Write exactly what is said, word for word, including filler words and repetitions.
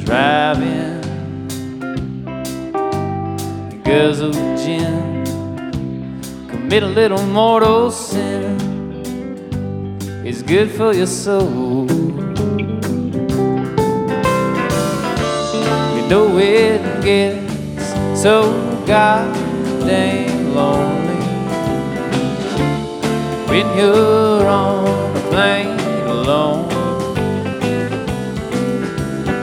driving, guzzle gin, commit a little mortal sin. It's good for your soul. You know it gets so goddamn lonely when you're on